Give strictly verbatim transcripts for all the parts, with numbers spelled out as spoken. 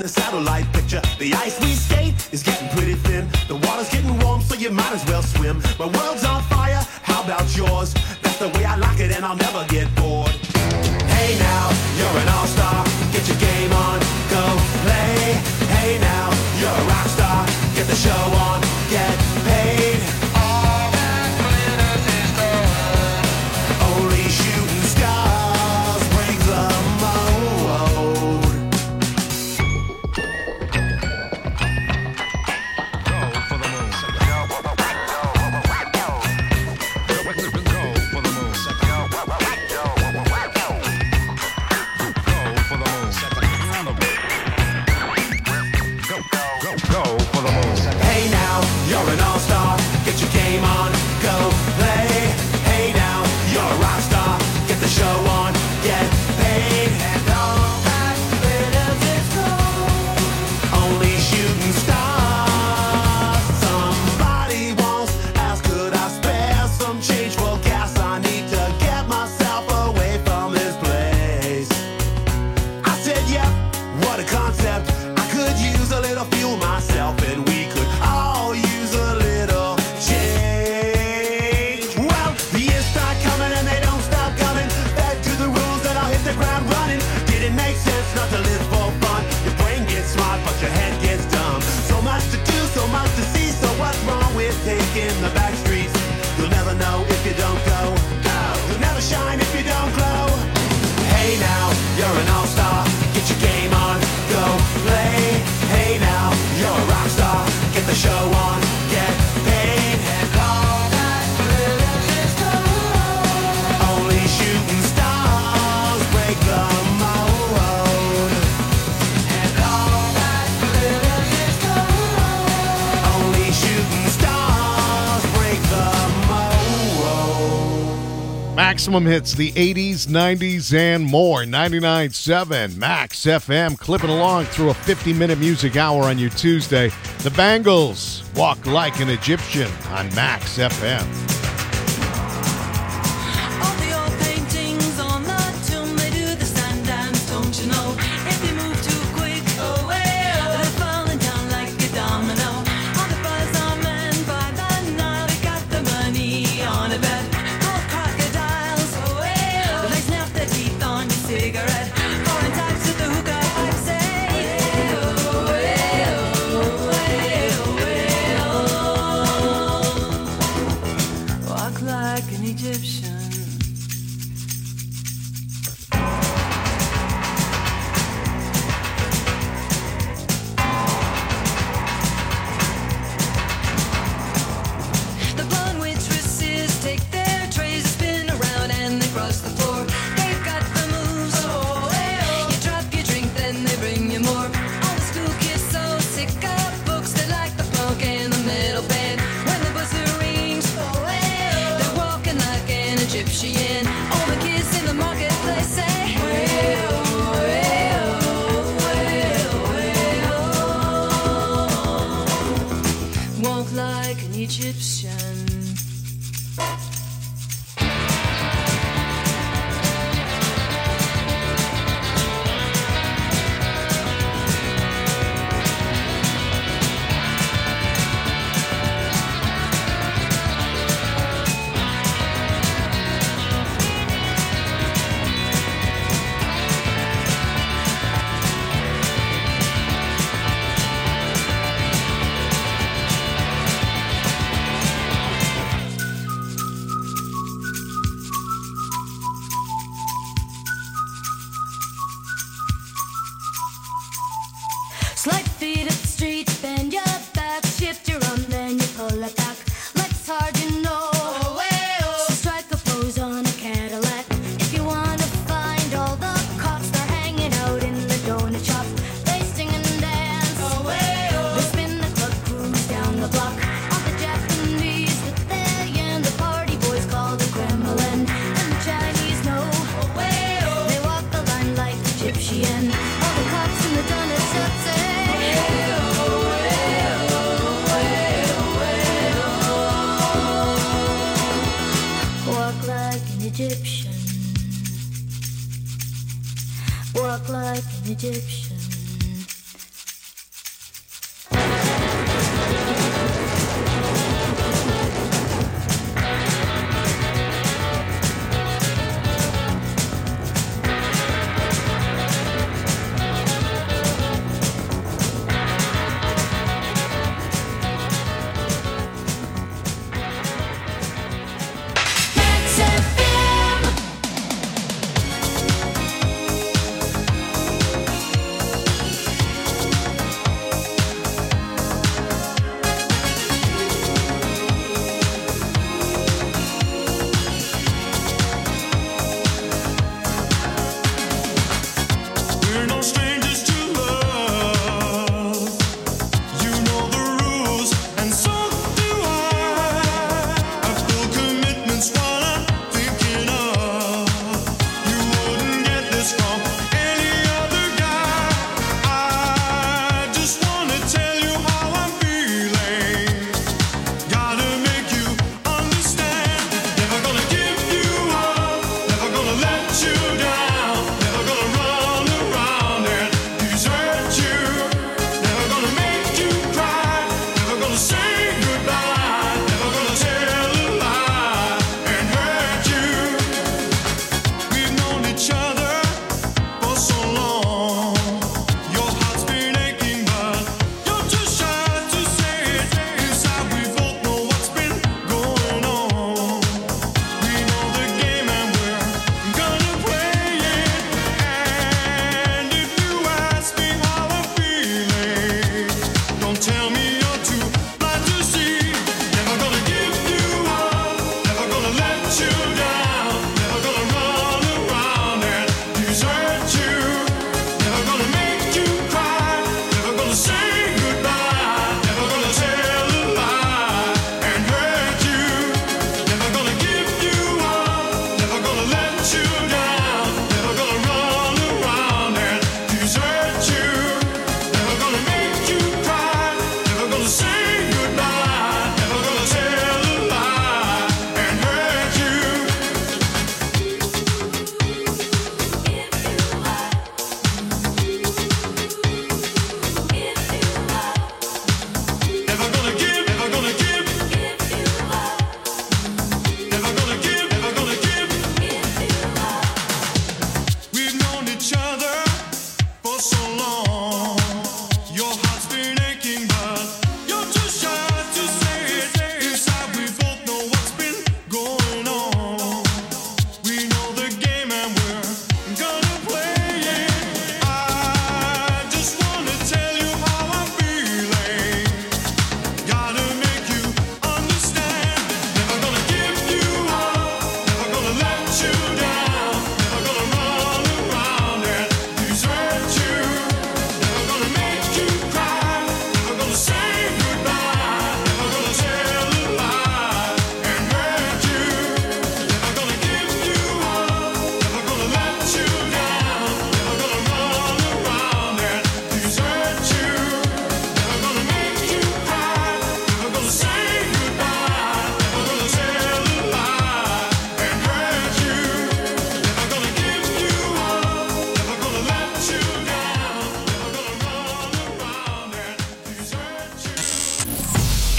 a satellite picture. The ice we skate is getting pretty thin. The water's getting warm, so you might as well swim. My world's on fire, how about yours? That's the way I like it, and I'll never get bored. Hey now, you're an all-star. Get your game on, go play. Hey now, you're a rock star. Get the show on, get paid. All that glitters is gold. Only shooting stars break the mold. Go for the moon. Go for the moon. Go for the moon. Hey now, you're an all-star. Get your game on, go play. Hey now, you're a rock star. Get the show on, get paid. And all that glitters is gold. Only shooting stars. Somebody once asked, could I spare some change for gas? I need to get myself away from this place. I said, yeah, what a concept. I could use a little fuel myself, and we could all use a little change. Well, the years start coming and they don't stop coming. Back to the rules that I'll hit the ground running. Didn't make sense not to live for fun. Your brain gets smart, but your head gets dumb. So much to do, so much to see. So what's wrong with taking the back streets? You'll never know if you don't go. You'll never shine if you don't glow. Hey now, you're an all-star. Get your game on, go play. Hey now, you're a rock star. Get the show on, get paid. And all that glitters is gold. Only shooting stars break the mold. And all that glitters is gold. Only shooting stars break the mold. Maximum hits, the eighties, nineties, and more. ninety-nine point seven Max F M, clipping along through a fifty-minute music hour on your Tuesday. The Bangles, Walk Like an Egyptian on Max F M. All the old paintings on the tomb, they do the sand dance, don't you know? If you move too quick, oh well, they're falling down like a domino. All the buzz are men by the Nile, they got the money on a bet. Gold crocodiles, oh well, they snap their teeth on your cigarette. Foreign types with the hookah pipe say, oh well, well, well. Walk like an Egyptian. The blonde waitresses take their trays, spin around and they cross the floor. They've got the moves, oh well. You drop your drink, then they bring you more. All the school kids so sick of books, they like the punk and the metal band. When the buzzer rings, oh well, they're walking like an Egyptian. All the kids in the marketplace say, well, well, well, well. Walk like an Egyptian.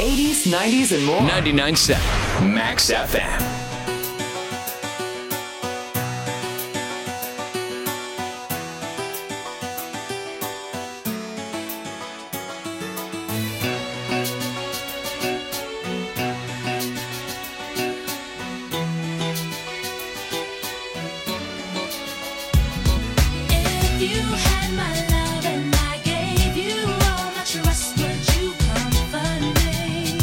eighties, nineties, and more. ninety-nine point seven Max F M. If you had my love and I gave you all my trust, would you comfort me?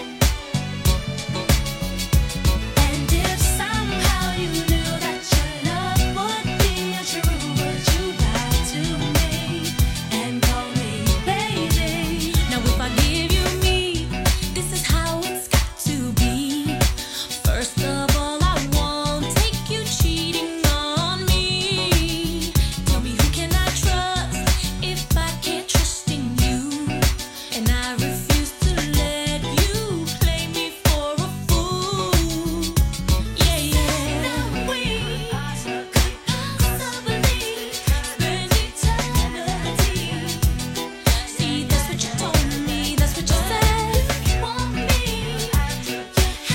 And if somehow you knew that your love would be untrue, would you lie to me and call me baby? Now if I give you me, this is how it's got to be. First of all, I won't take you cheating on me. Tell me who can I trust if I can't trust in you? And I refuse to let you play me for a fool. Yeah, yeah. Now we are so good, so believe, spend eternity. See, that's what you told me, that's what you said. You want me, you have to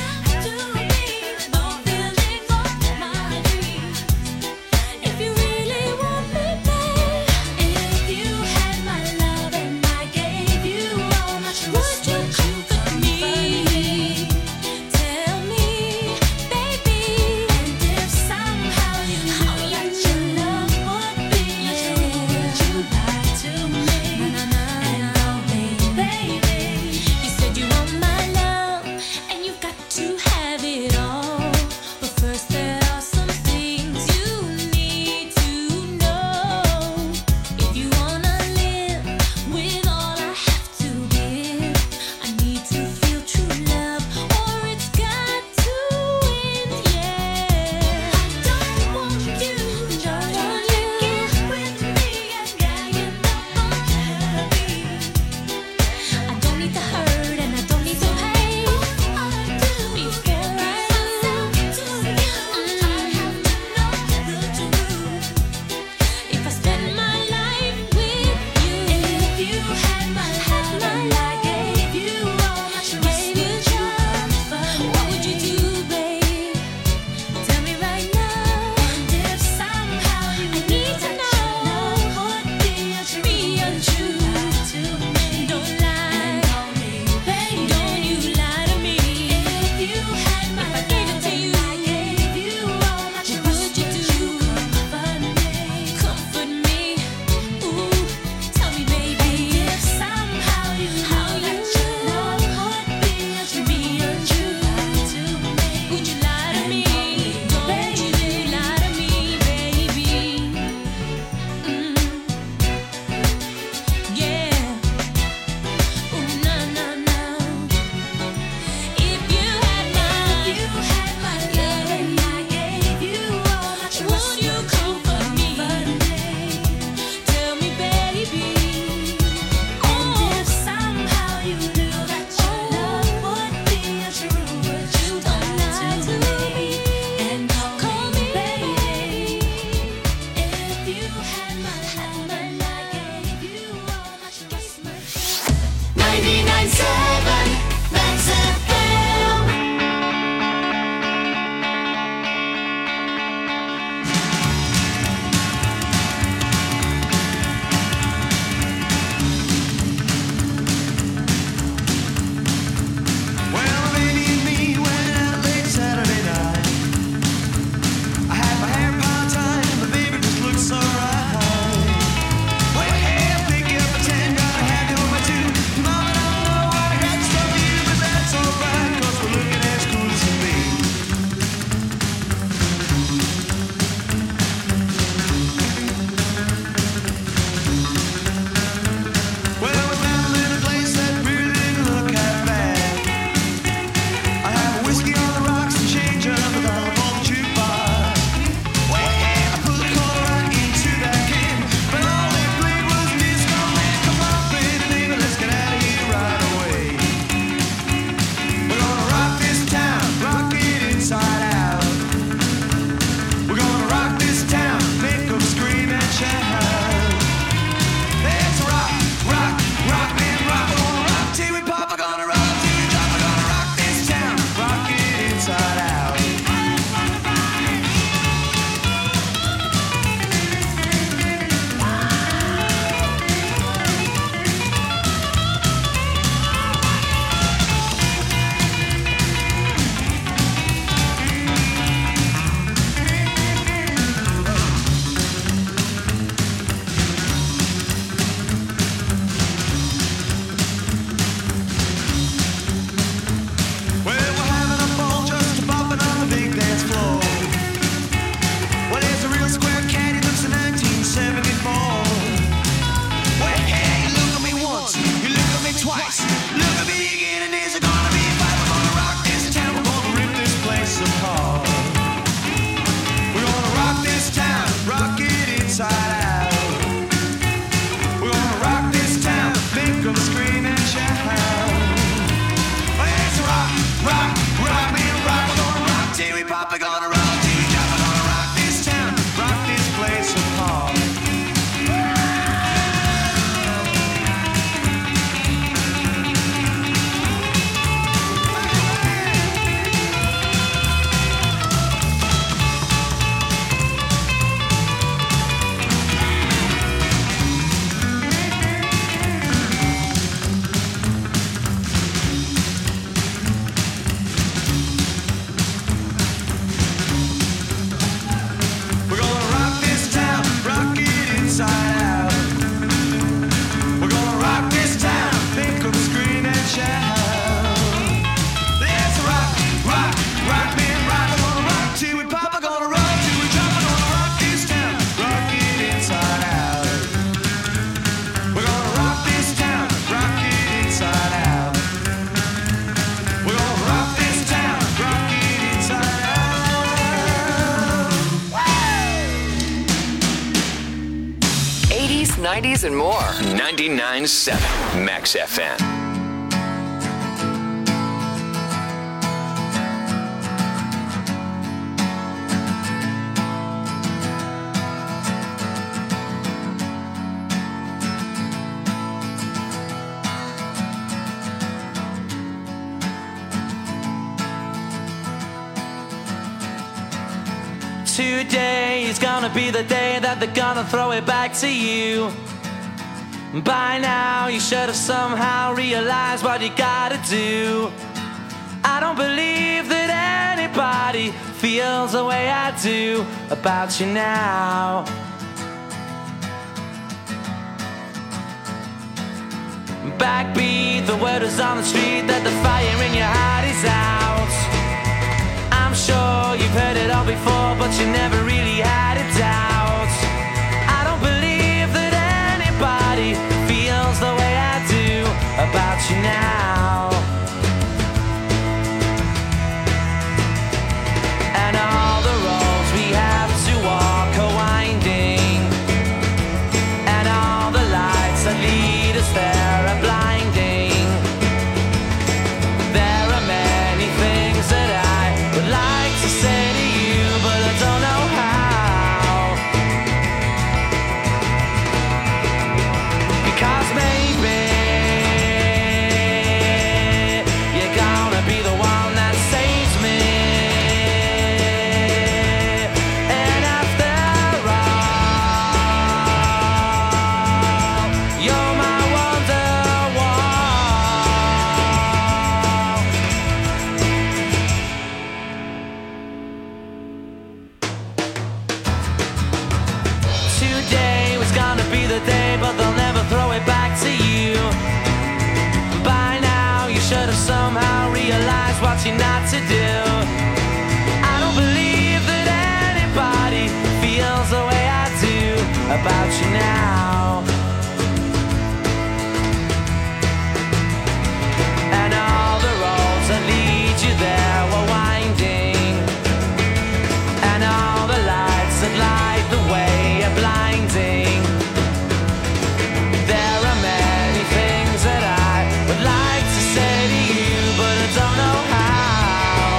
be fulfilling all my dreams. If you really want me, babe, if you had my love and I gave you all my trust, would you comfort me? Tell me, baby, and if somehow you knew that your love would be untrue, would you lie to me and call me baby? You said you want my love and you've got to have it all, but first there are some things you need to know. If you wanna live with all I have to give, I need to feel true love or it's got to end, yeah. I don't want you, don't want you get with me and gang up on happy. I don't need the hurt and I don't need the pain. All I do before I myself to you, I have to know the truth. If I spend my life with you, if you had my love and I gave you all my trust, would you comfort me? What would you do, babe? Tell me right now. And if somehow you I need to know would be untrue, be untrue to me, don't lie, baby. Don't you lie to me. If you had my if I gave it to you, I gave you all my trust, would you do? Comfort me, comfort me. Ooh, tell me, baby. If somehow you knew that your love would be untrue, be untrue to me, would you lie to me? Don't you lie to me, baby. Mm. Yeah. Ooh, na na na. If you had my, if you had my love and I gave you all my trust, would you comfort me? Tell me, baby. And if somehow you knew that your love would be untrue, would you lie to me and call me baby? If you had my love and I gave you all my trust, my trust. ninety-nine point seven Max F M. Well, a lady and me went out late Saturday night. I had my hair piled tight and the baby just looked so right. Well, hey, I'll pick you up at ten, gotta have you over two. Mama, don't know what I got to eighties and more. ninety-nine point seven Max F M. Today is gonna be the day that they're gonna throw it back to you. By now you should have somehow realized what you gotta do. I don't believe that anybody feels the way I do about you now. Backbeat, the word is on the street that the fire in your heart is out. I'm sure you've heard it all before, but you never really had a doubt. I don't believe that anybody feels the way I do about you now. And all the roads we have to walk are winding, and all the lights that lead us there are blinding. There are many things that I would like to say to you, but I don't know how. Because maybe you're gonna be the one that saves me. And after all, you're my wonderwall. Today was gonna be the day, but they'll never throw it back to you. By now you should have somehow realized what you're not to do. I don't believe that anybody feels the way I do about you now. And all the roads that lead you there were winding, and all the lights that light the way are blinding. There are many things that I would like to say to you, but I don't know how.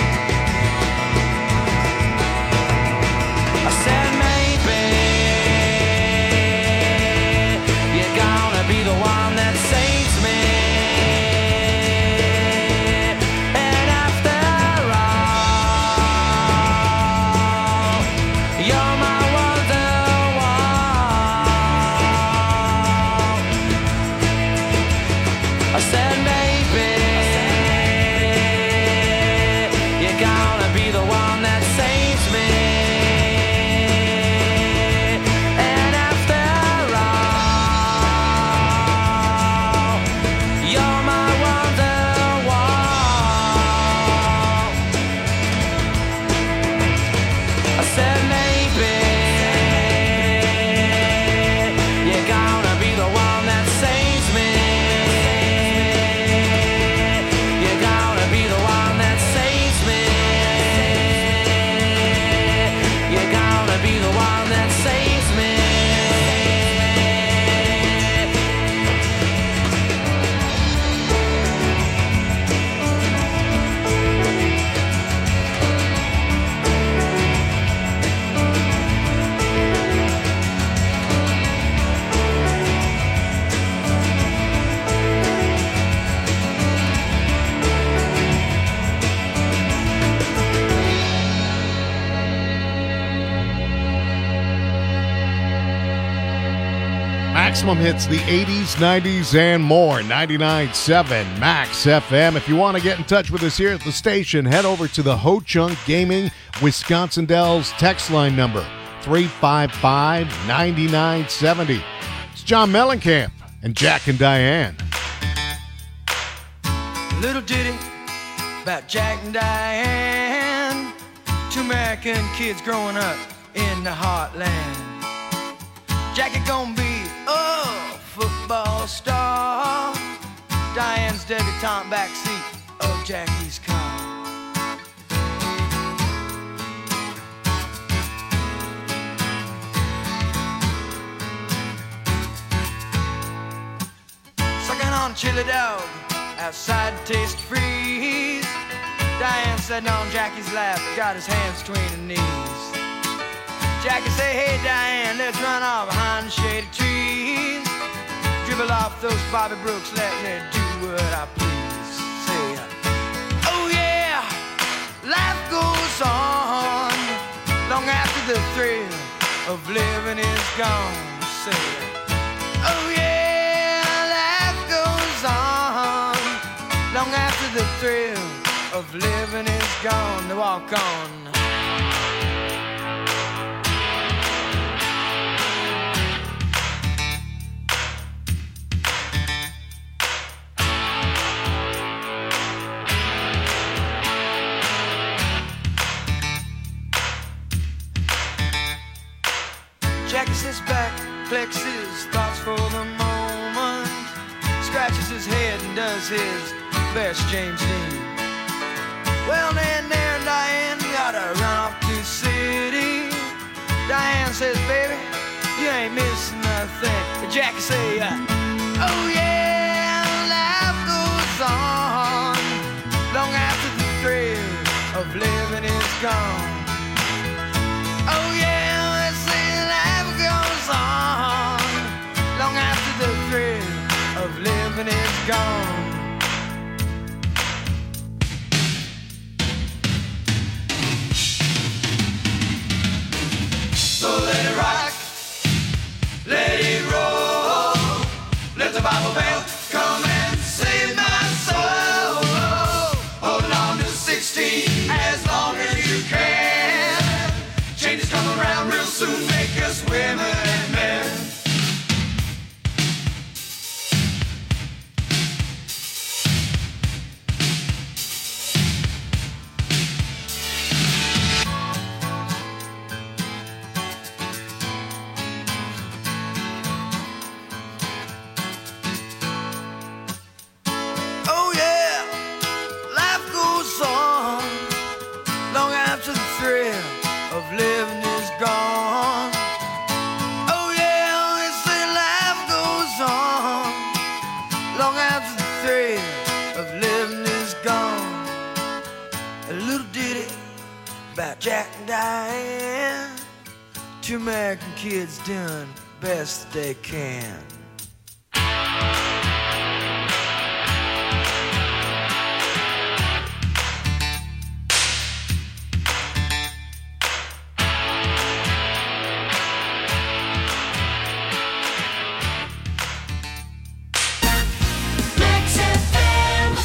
I said maybe you're gonna be the one that saves me. And after all, you're my wonderwall. I said maybe you're gonna be the one that saves me. And after all, you're my wonderwall. I said maybe you're gonna be the one that saves me. You're gonna be the one that saves me. You're gonna be the one that saves me. Maximum hits the eighties, nineties, and more. ninety-nine point seven Max F M. If you want to get in touch with us here at the station, head over to the Ho Chunk Gaming Wisconsin Dells text line number three five five, nine nine seven zero. It's John Mellencamp and Jack and Diane. Little ditty about Jack and Diane, two American kids growing up in the heartland. Jackie gonna be a football star, Diane's debutante backseat of Jackie's car. on chili dog outside Taste Freeze. Diane sitting on Jackie's lap, got his hands between her knees. Jackie say, hey Diane, let's run off behind the shady trees. Dribble off those Bobby Brooks, let me do what I please. Say, oh yeah, life goes on long after the thrill of living is gone. Say, oh yeah, life goes on long after the thrill of living is gone. To walk on. Jackie sits back, collects his thoughts for the moment, scratches his head and does his best James Dean. Well, then there, Diane, you gotta run off to the city. Diane says, baby, you ain't missing nothing. Jackie say, uh, oh yeah, life goes on long after the thrill of living is gone. Oh yeah, they say life goes on long after the thrill of living is gone. So let it rock, let it roll, let the Bible bell come and save my soul. Hold on to sixteen as long as you can. Changes come around real soon, make us women and men. Oh yeah, life goes on long after the thrill of living is gone. Oh yeah, they say life goes on long after the thrill of living is gone. A little ditty about Jack and Diane, two American kids doing the best they can. Max F M.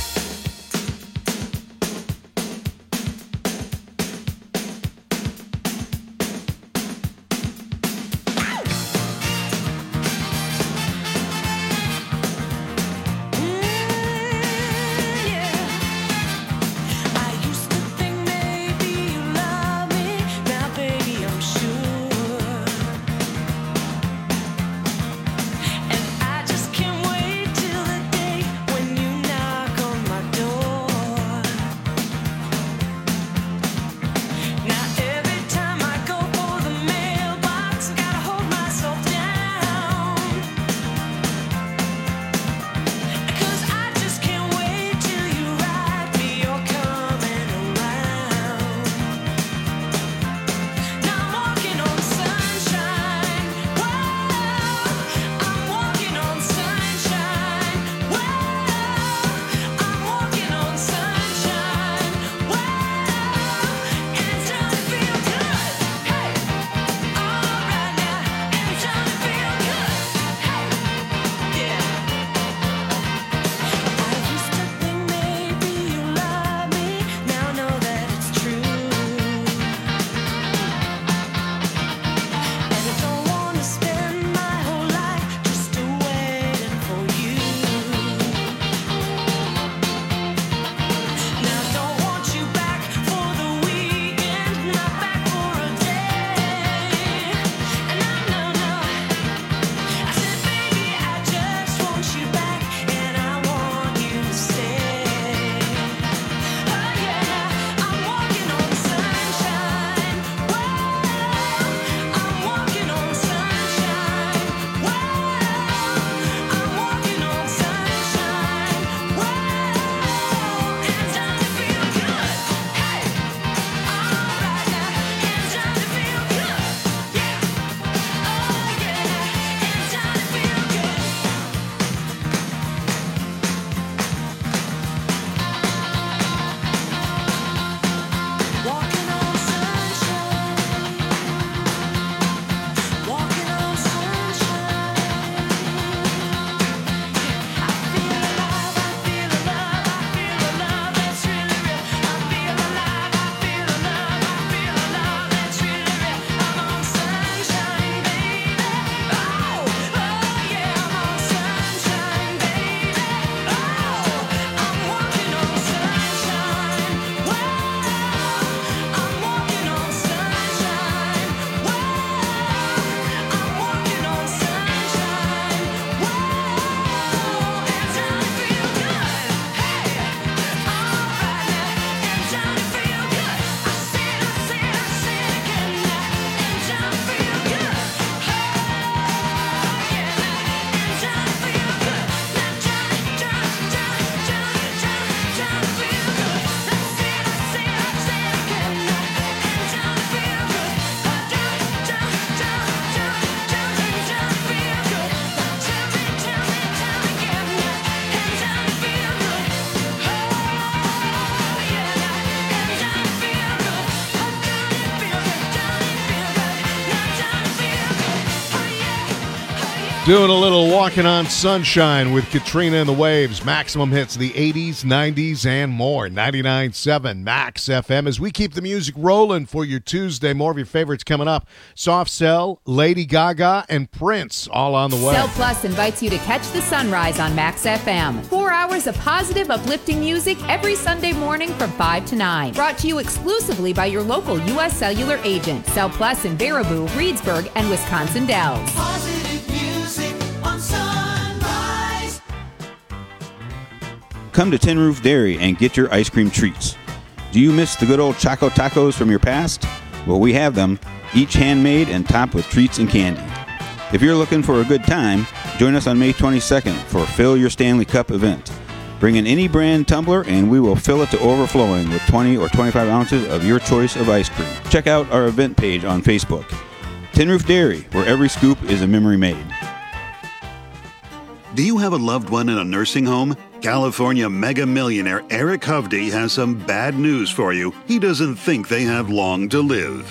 Doing a little walking on sunshine with Katrina and the Waves. Maximum hits of the eighties, nineties, and more. ninety-nine point seven Max F M. As we keep the music rolling for your Tuesday, more of your favorites coming up. Soft Cell, Lady Gaga, and Prince all on the way. Cell Plus invites you to catch the sunrise on Max F M. Four hours of positive, uplifting music every Sunday morning from five to nine. Brought to you exclusively by your local U S Cellular agent. Cell Plus in Baraboo, Reedsburg, and Wisconsin Dells. Positive music on Sunrise. Come to Tin Roof Dairy and get your ice cream treats. Do you miss the good old Choco Tacos from your past? Well, we have them, each handmade and topped with treats and candy. If you're looking for a good time, join us on May twenty-second for Fill Your Stanley Cup event. Bring in any brand tumbler and we will fill it to overflowing with twenty or twenty-five ounces of your choice of ice cream. Check out our event page on Facebook. Tin Roof Dairy, where every scoop is a memory made. Do you have a loved one in a nursing home? California mega millionaire Eric Hovde has some bad news for you. He doesn't think they have long to live.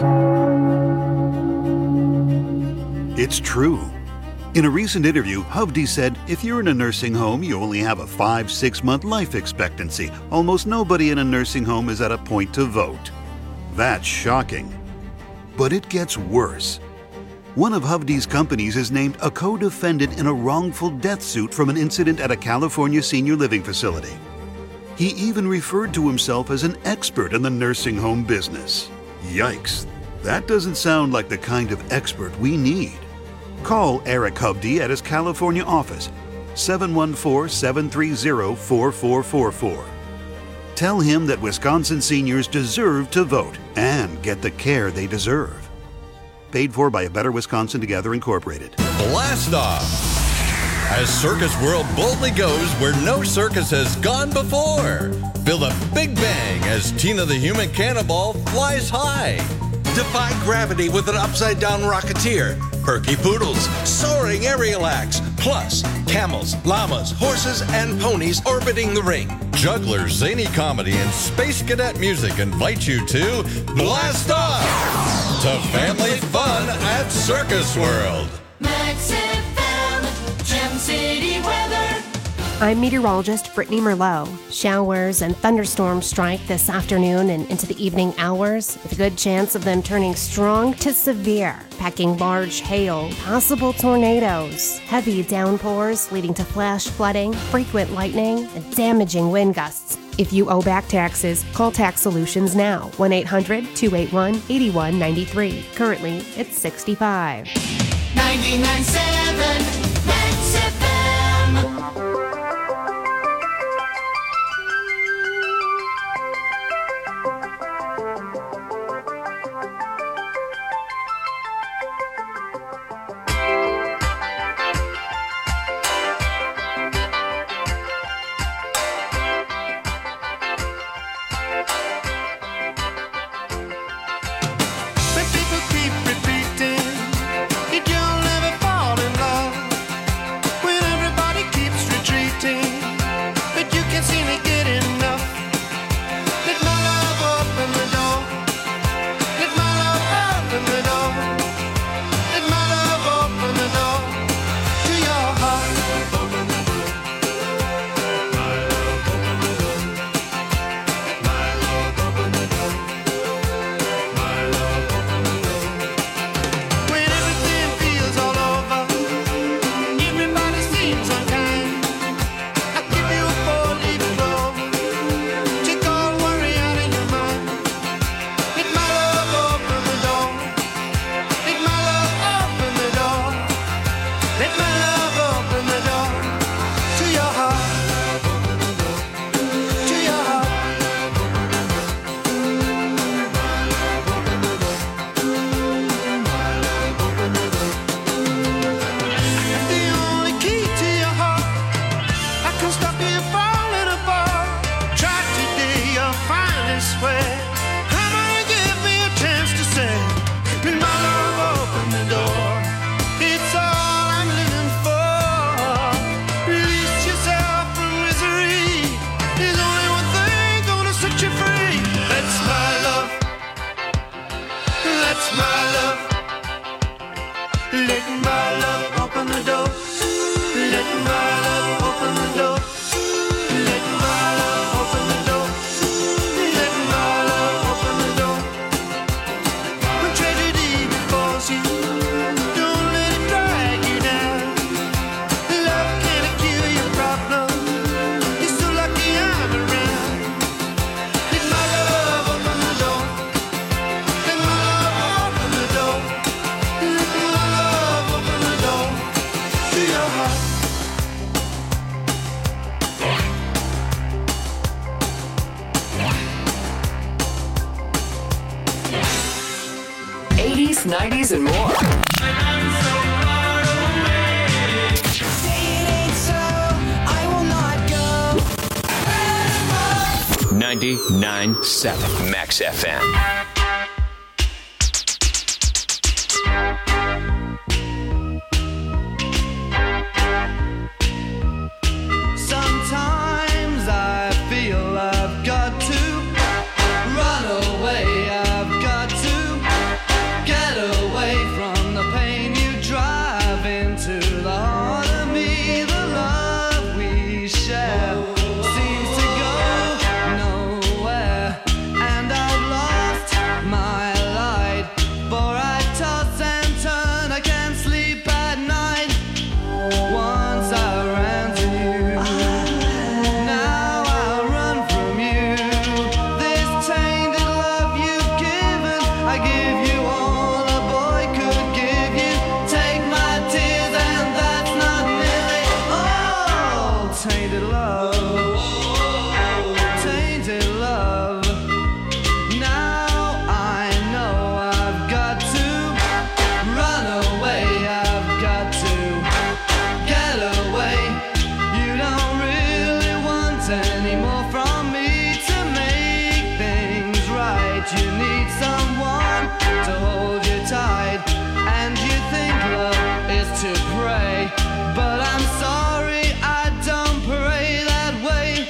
It's true. In a recent interview, Hovde said, if you're in a nursing home, you only have a five, six month life expectancy. Almost nobody in a nursing home is at a point to vote. That's shocking. But it gets worse. One of Hovde's companies is named a co-defendant in a wrongful death suit from an incident at a California senior living facility. He even referred to himself as an expert in the nursing home business. Yikes, that doesn't sound like the kind of expert we need. Call Eric Hovde at his California office, seven one four, seven three zero, four four four four. Tell him that Wisconsin seniors deserve to vote and get the care they deserve. Paid for by A Better Wisconsin Together Incorporated. Blast off! As Circus World boldly goes where no circus has gone before. Feel the big bang as Tina the Human Cannonball flies high. Defy gravity with an upside-down rocketeer. Perky poodles, soaring aerial acts, plus camels, llamas, horses, and ponies orbiting the ring. Jugglers, zany comedy, and space cadet music invite you to Blast Off! To family fun at Circus World. Max F M, Gem City weather. I'm meteorologist Brittany Merlot. Showers and thunderstorms strike this afternoon and into the evening hours, with a good chance of them turning strong to severe, packing large hail, possible tornadoes, heavy downpours leading to flash flooding, frequent lightning, and damaging wind gusts. If you owe back taxes, call Tax Solutions now, one eight hundred, two eight one, eight one nine three. Currently, it's sixty-five. ninety-nine point seven Max F M. But people keep repeating, if you'll never fall in love, eighties, nineties, and more. ninety-nine point seven Max F M. Sometimes I feel I've got to run away. I've got to get away from the pain you drive into the heart of me. The love we share seems to go nowhere, and I've lost my light. For I toss and turn, I can't sleep at night. Once I ran to you, now I run from you. This tainted love you've given, I give you all a boy could give you. Take my tears and that's not nearly all. Tainted love, tainted love. Now I know I've got to run away. I've got to get away. You don't really want any more from me to make things right. You need someone to hold you tight, and you think love is to pray, but I'm sorry, I don't pray that way.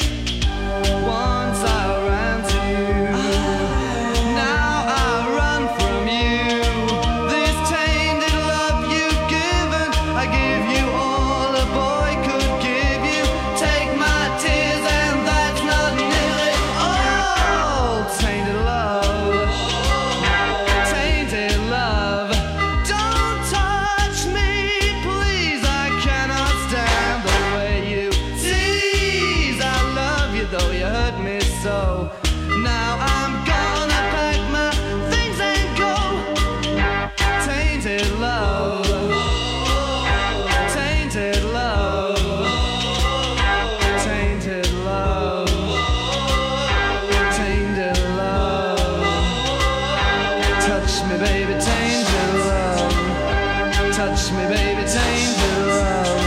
Once I ran to you, now I run from you. This tainted love you've given, I give you all a boy could give you. Take my tears and that's not nearly all. Tainted love, tainted love. Don't touch me, please, I cannot stand the way you tease. I love you though you hurt me so. Now I'm gonna pack my things and go. Tainted love, tainted love, tainted love, tainted love. Touch me, baby, tainted love. Touch me, baby, tainted love.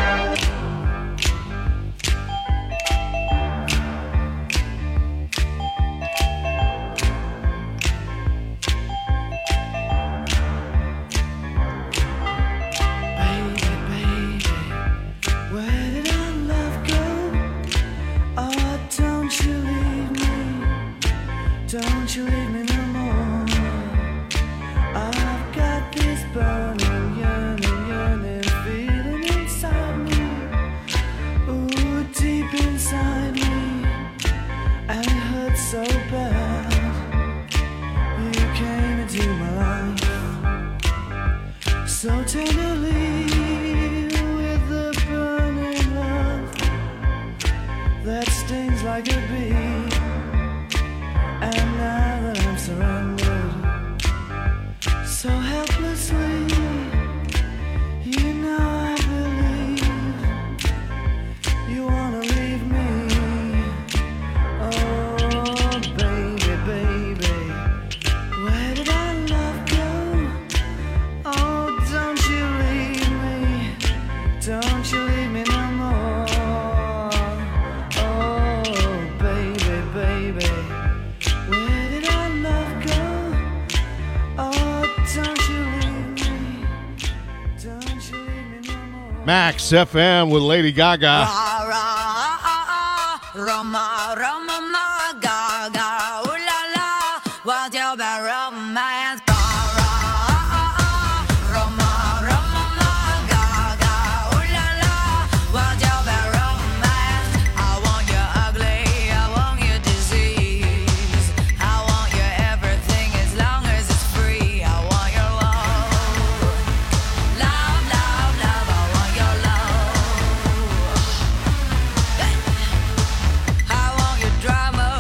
Baby, baby, where did our love go? Oh, don't you leave me, don't you leave me no more. I've got this burning, yearning, yearning feeling inside me. Ooh, deep inside me, and it hurts so bad. You came into my life so tenderly, with the burning love that stings like a bee. And now that I'm surrendered so helplessly, you know I believe you wanna leave me. Oh, baby, baby, where did our love go? Oh, don't you leave me, don't you leave me no more. Oh, baby, baby, where did our love go? Oh, don't you leave me, don't you leave me no more. Max F M with Lady Gaga. Roma, Roma, ma, Gaga, ooh la la, what's your bad romance? Roma, Roma, ma, Gaga, ooh la la, what's your bad romance? I want you ugly, I want you disease, I want you everything as long as it's free. I want your love, love, love, love. I want your love. I want your drama.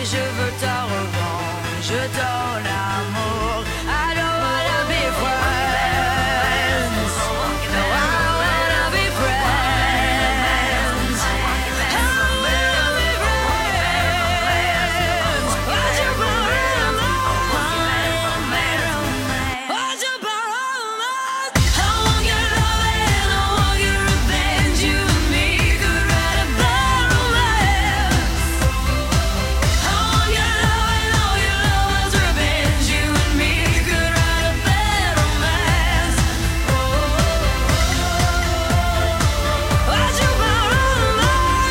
je veux ta revanche, ton amour. I don't wanna be friends. No, I wanna be friends. I wanna be friends. Why'd you borrow mine? Why'd you borrow mine? I want your love and I want your revenge. You and me could write a bad romance. I want your love and all your love's revenge. You and me could write a bad romance. Why'd you borrow mine?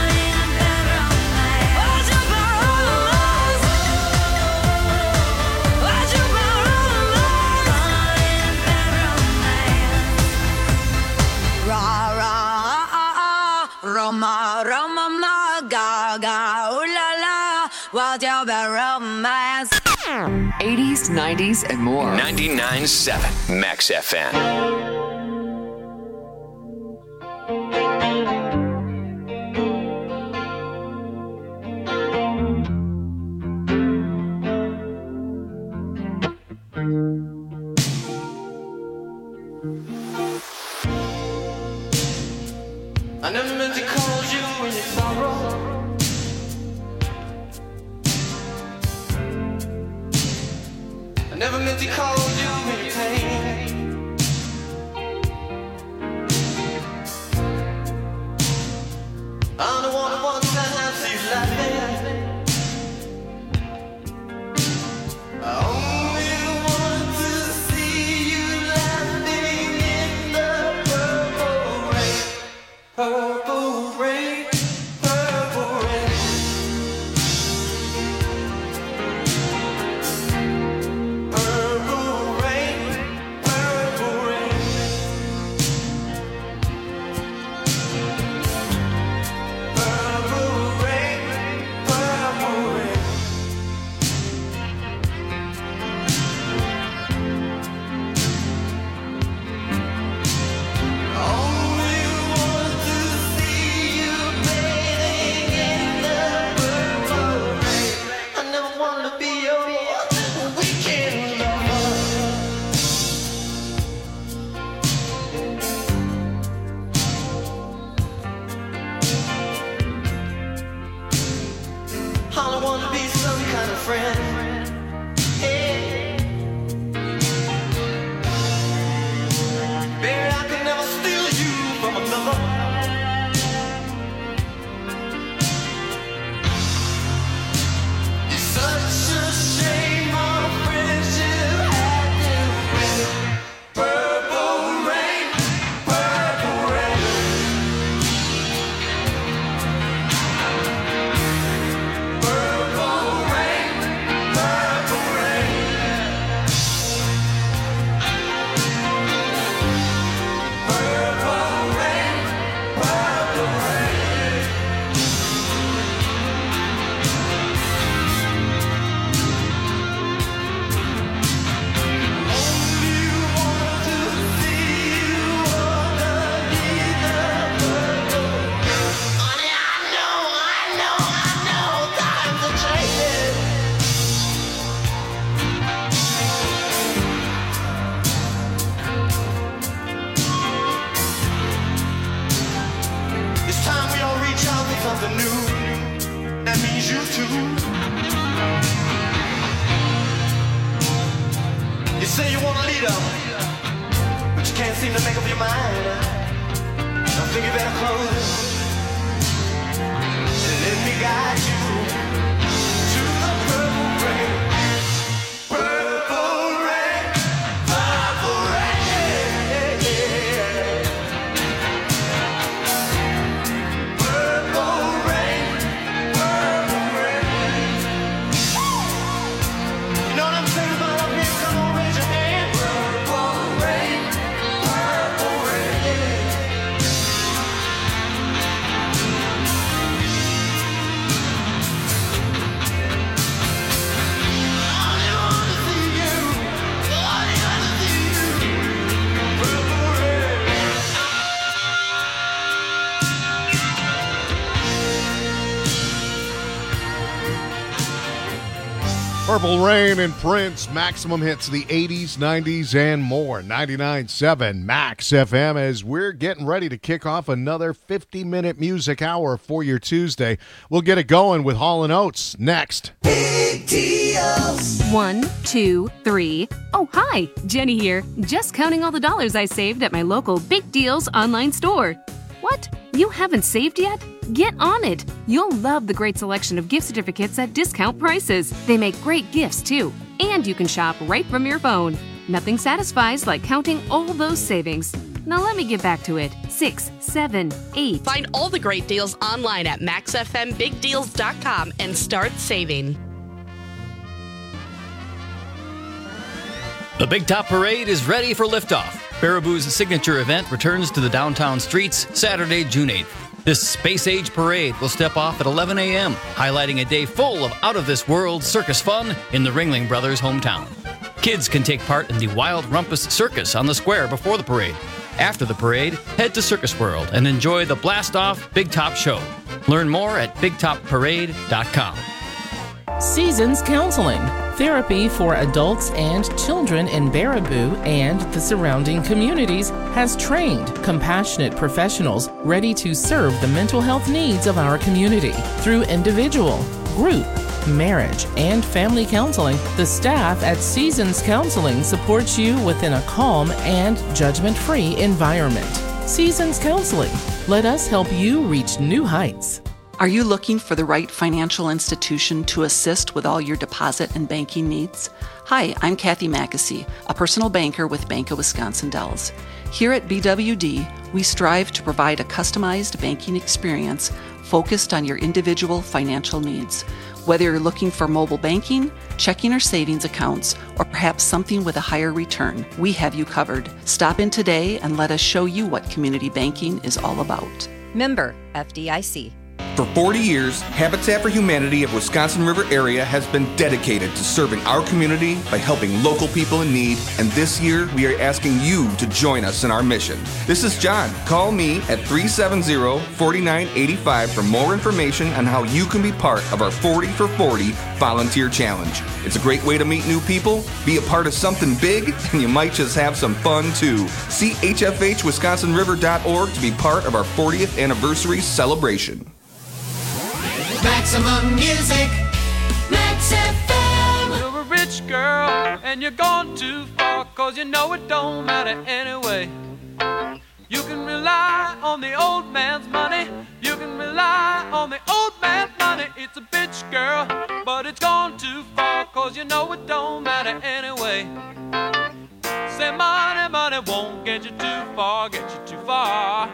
Why'd you borrow mine? Why'd you borrow mine? Ra ra Roma Roma ma ga ga ooh la la. Why'd you borrow mine? eighties, nineties, and more. ninety-nine point seven Max F M. I never meant to call you when you sorrow. I never meant to call you when you pain. I'm the one who wants to have you laughing. I only want to see you laughing in the purple rain. Purple rain, purple rain. Purple rain, purple rain. Purple rain, purple rain. Only want to see you bathing in the purple rain. I never wanted to be your weekend lover. All I want to be some kind of friend. Hey. Baby, I could never steal you from another. It's such a shame our friendship had to end. Purple rain, purple rain. Purple rain, purple rain. Purple rain, purple rain. Only want to see you underneath the purple. Honey, I know, I know, I know times are changing. It's time we all reach out for something new. That means you too. You say you want a leader, but you can't seem to make up your mind. I think you better close and let me guide you to the purple rain. Purple rain, purple rain. Purple rain, purple rain. You know what I'm saying about up here? Come on, raise your hand. Purple rain, purple rain. Purple Rain and Prince, maximum hits of the eighties, nineties, and more. ninety-nine point seven Max F M as we're getting ready to kick off another fifty-minute music hour for your Tuesday. We'll get it going with Hall and Oates next. Big deals. One, two, three. Oh, hi. Jenny here. Just counting all the dollars I saved at my local Big Deals online store. What? You haven't saved yet? Get on it! You'll love the great selection of gift certificates at discount prices. They make great gifts, too. And you can shop right from your phone. Nothing satisfies like counting all those savings. Now let me get back to it. Six, seven, eight. Find all the great deals online at max f m big deals dot com and start saving. The Big Top Parade is ready for liftoff. Baraboo's signature event returns to the downtown streets Saturday, June eighth. This space-age parade will step off at eleven a.m., highlighting a day full of out-of-this-world circus fun in the Ringling Brothers' hometown. Kids can take part in the Wild Rumpus Circus on the square before the parade. After the parade, head to Circus World and enjoy the Blast-Off Big Top Show. Learn more at big top parade dot com. Seasons Counseling, therapy for adults and children in Baraboo and the surrounding communities, has trained, compassionate professionals ready to serve the mental health needs of our community. Through individual, group, marriage, and family counseling, the staff at Seasons Counseling supports you within a calm and judgment-free environment. Seasons Counseling, let us help you reach new heights. Are you looking for the right financial institution to assist with all your deposit and banking needs? Hi, I'm Kathy Mackesy, a personal banker with Bank of Wisconsin Dells. Here at B W D, we strive to provide a customized banking experience focused on your individual financial needs. Whether you're looking for mobile banking, checking or savings accounts, or perhaps something with a higher return, we have you covered. Stop in today and let us show you what community banking is all about. Member F D I C. For forty years, Habitat for Humanity of Wisconsin River area has been dedicated to serving our community by helping local people in need, and this year we are asking you to join us in our mission. This is John. Call me at three seven zero, four nine eight five for more information on how you can be part of our forty for forty volunteer challenge. It's a great way to meet new people, be a part of something big, and you might just have some fun too. See h f h wisconsin river dot org to be part of our fortieth anniversary celebration. Maximum music, Max F M. You're a rich girl and you're gone too far, cause you know it don't matter anyway. You can rely on the old man's money, you can rely on the old man's money. It's a bitch girl, but it's gone too far, cause you know it don't matter anyway. Say money, money won't get you too far, get you too far.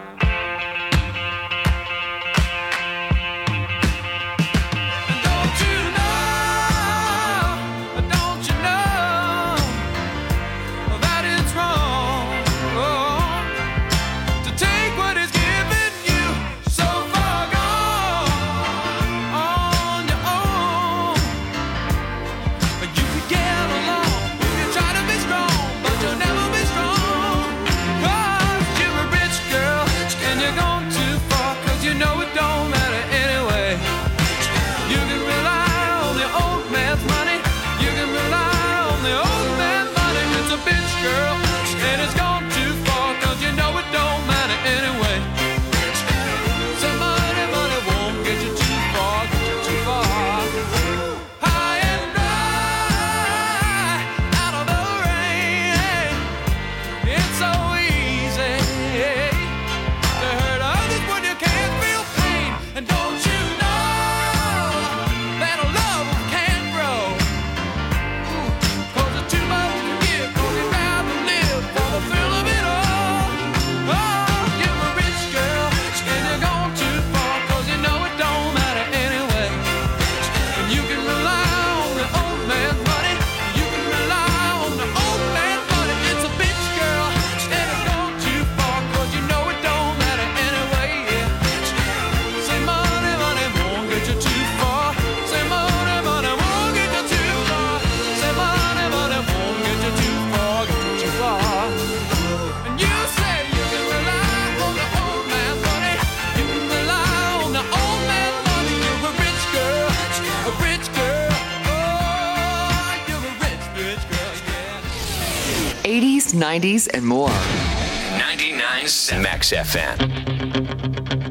eighties, nineties, and more. ninety-nine point seven Max F M.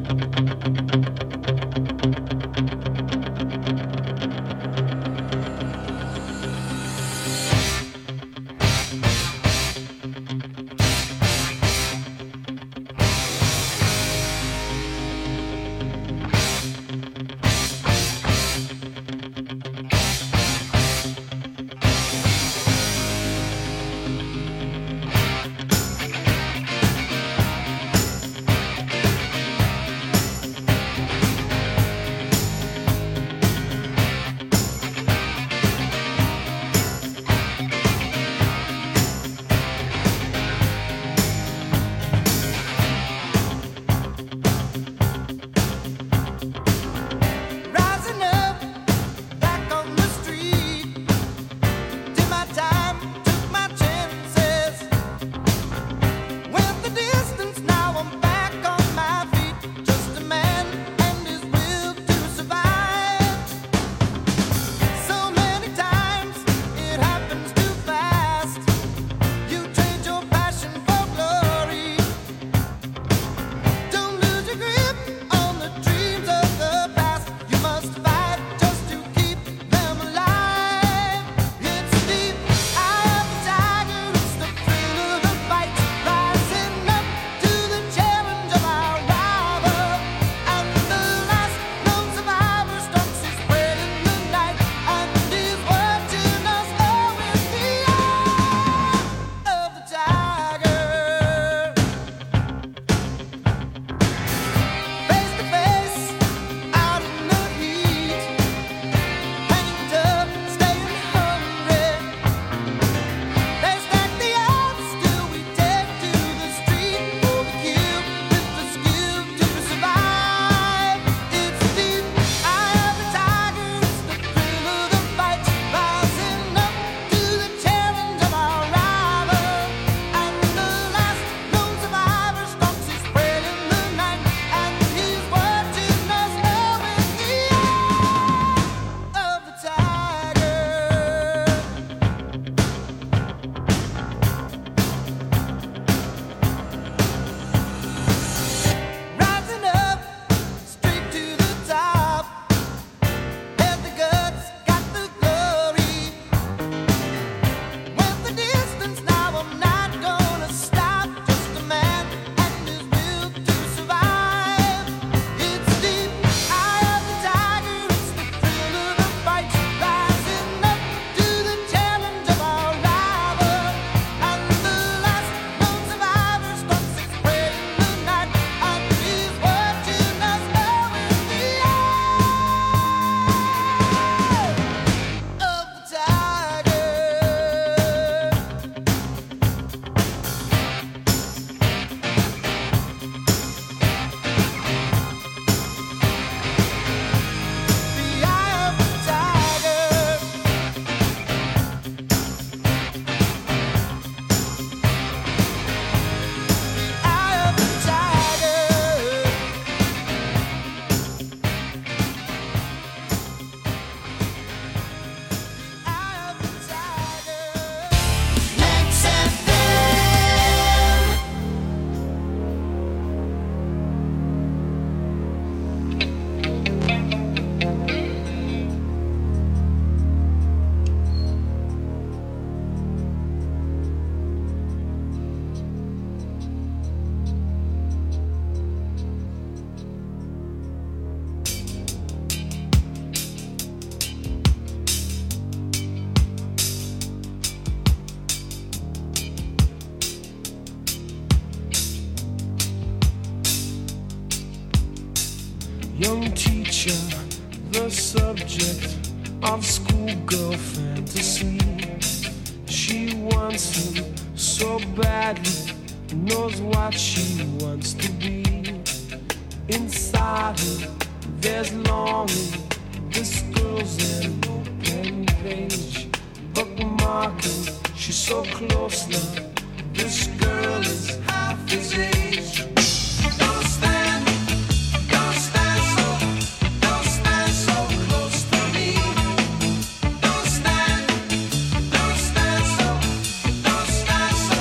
Young teacher, the subject of schoolgirl fantasy. She wants him so badly, knows what she wants to be. Inside her, there's longing. This girl's an open page, bookmarking. She's so close now. This girl is half his age. Don't stand, don't stand so, don't stand so close to me. Don't stand, don't stand so, don't stand so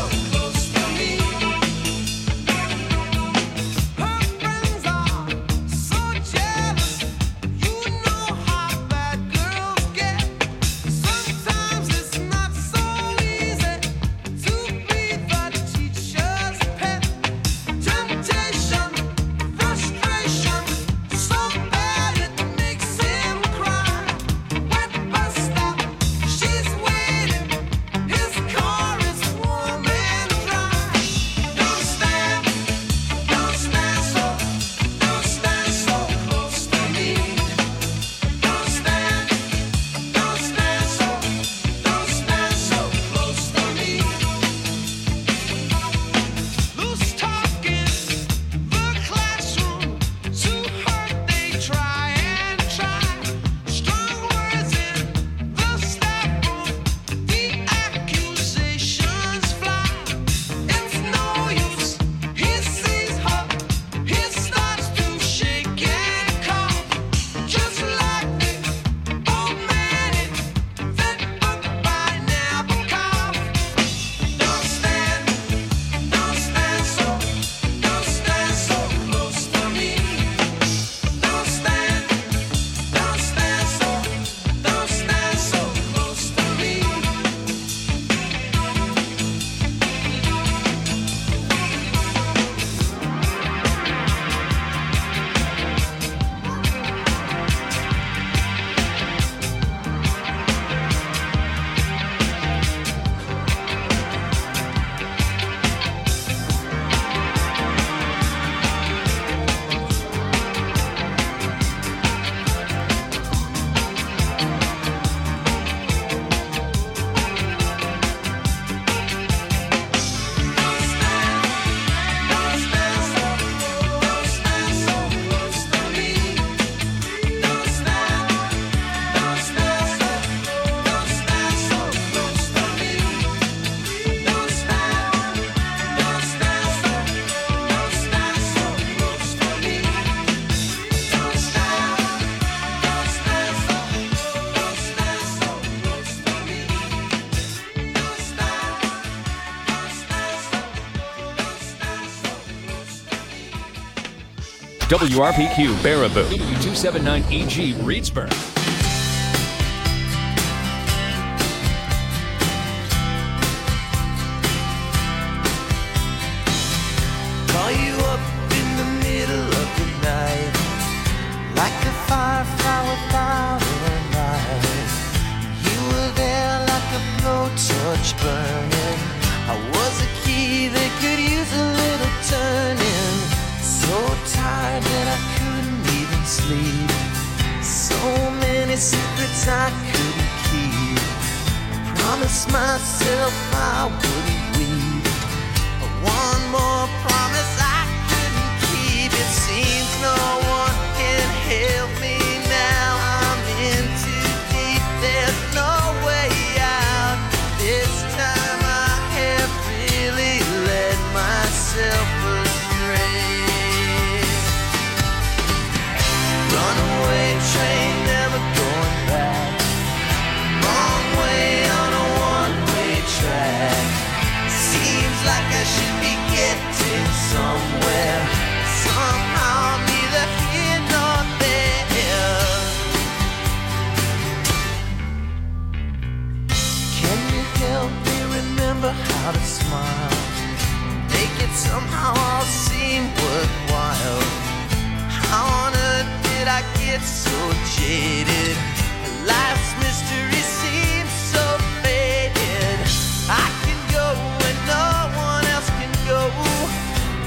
W R P Q Baraboo. W two seventy-nine E G Reedsburg. Call you up in the middle of the night, like a firefly without a light. You were there like a blowtorch burning. I was a key that could use a little turning. So tired that I couldn't even sleep. So many secrets I couldn't keep. Promised myself I wouldn't weep. One more promise I couldn't keep. It seems no one can help me now. I'm in too deep, there's no way out. This time I have really led myself astray. Runaway train, never going back. Wrong way on a one-way track. Seems like I should be getting somewhere. Somehow I'm neither here nor there. Can you help me remember how to smile? Make it somehow all seem worthwhile. How on earth did I get so jaded? Life's mystery